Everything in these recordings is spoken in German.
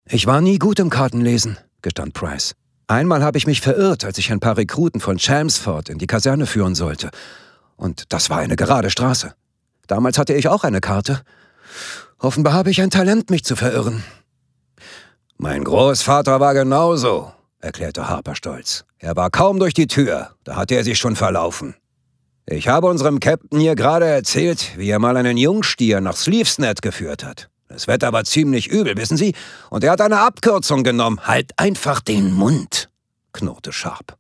»Ich war nie gut im Kartenlesen«, gestand Price. »Einmal habe ich mich verirrt, als ich ein paar Rekruten von Chelmsford in die Kaserne führen sollte. Und das war eine gerade Straße. Damals hatte ich auch eine Karte. Offenbar habe ich ein Talent, mich zu verirren.« »Mein Großvater war genauso«, erklärte Harper stolz. »Er war kaum durch die Tür, da hatte er sich schon verlaufen. Ich habe unserem Captain hier gerade erzählt, wie er mal einen Jungstier nach Sleevesnet geführt hat. Das Wetter war ziemlich übel, wissen Sie, und er hat eine Abkürzung genommen. »Halt einfach den Mund«, knurrte Sharp.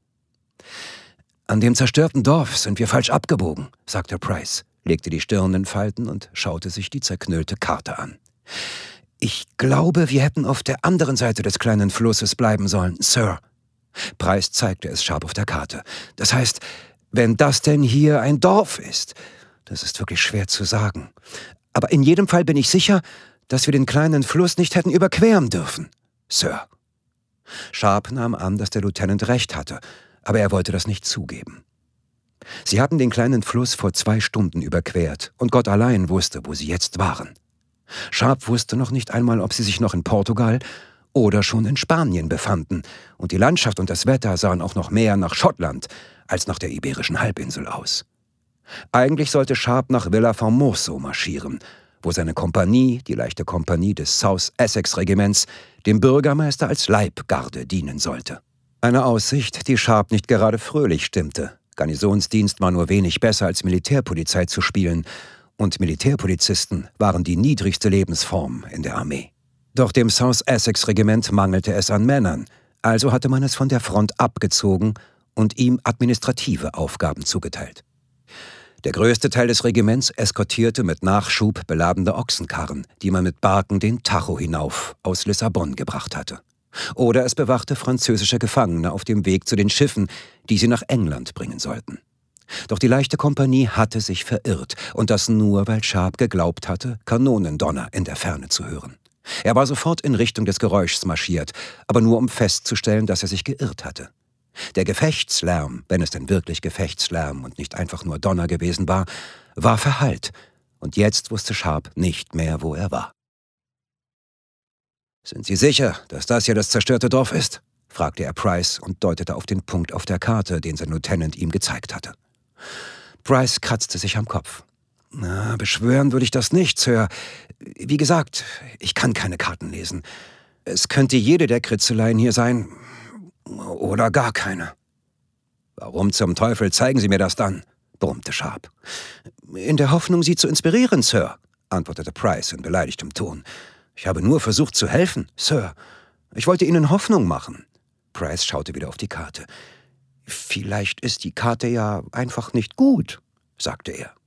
»An dem zerstörten Dorf sind wir falsch abgebogen«, sagte Price, legte die Stirn in Falten und schaute sich die zerknüllte Karte an. »Ich glaube, wir hätten auf der anderen Seite des kleinen Flusses bleiben sollen, Sir.« Price zeigte es Sharp auf der Karte. »Das heißt, wenn das denn hier ein Dorf ist, das ist wirklich schwer zu sagen. Aber in jedem Fall bin ich sicher, dass wir den kleinen Fluss nicht hätten überqueren dürfen, Sir.« Sharp nahm an, dass der Lieutenant recht hatte, aber er wollte das nicht zugeben. Sie hatten den kleinen Fluss vor 2 Stunden überquert, und Gott allein wusste, wo sie jetzt waren. Sharp wusste noch nicht einmal, ob sie sich noch in Portugal oder schon in Spanien befanden, und die Landschaft und das Wetter sahen auch noch mehr nach Schottland als nach der Iberischen Halbinsel aus. Eigentlich sollte Sharp nach Villa Formoso marschieren, wo seine Kompanie, die leichte Kompanie des South Essex Regiments, dem Bürgermeister als Leibgarde dienen sollte. Eine Aussicht, die Sharp nicht gerade fröhlich stimmte. Garnisonsdienst war nur wenig besser als Militärpolizei zu spielen, und Militärpolizisten waren die niedrigste Lebensform in der Armee. Doch dem South Essex Regiment mangelte es an Männern, also hatte man es von der Front abgezogen und ihm administrative Aufgaben zugeteilt. Der größte Teil des Regiments eskortierte mit Nachschub beladene Ochsenkarren, die man mit Barken den Tajo hinauf aus Lissabon gebracht hatte. Oder es bewachte französische Gefangene auf dem Weg zu den Schiffen, die sie nach England bringen sollten. Doch die leichte Kompanie hatte sich verirrt, und das nur, weil Sharp geglaubt hatte, Kanonendonner in der Ferne zu hören. Er war sofort in Richtung des Geräuschs marschiert, aber nur um festzustellen, dass er sich geirrt hatte. Der Gefechtslärm, wenn es denn wirklich Gefechtslärm und nicht einfach nur Donner gewesen war, war verhallt, und jetzt wusste Sharp nicht mehr, wo er war. »Sind Sie sicher, dass das hier das zerstörte Dorf ist?« fragte er Price und deutete auf den Punkt auf der Karte, den sein Lieutenant ihm gezeigt hatte. Price kratzte sich am Kopf. »Na, beschwören würde ich das nicht, Sir. Wie gesagt, ich kann keine Karten lesen. Es könnte jede der Kritzeleien hier sein, oder gar keine.« »Warum zum Teufel zeigen Sie mir das dann?« brummte Sharp. »In der Hoffnung, Sie zu inspirieren, Sir«, antwortete Price in beleidigtem Ton. »Ich habe nur versucht zu helfen, Sir. Ich wollte Ihnen Hoffnung machen.« Price schaute wieder auf die Karte. »Vielleicht ist die Karte ja einfach nicht gut«, sagte er.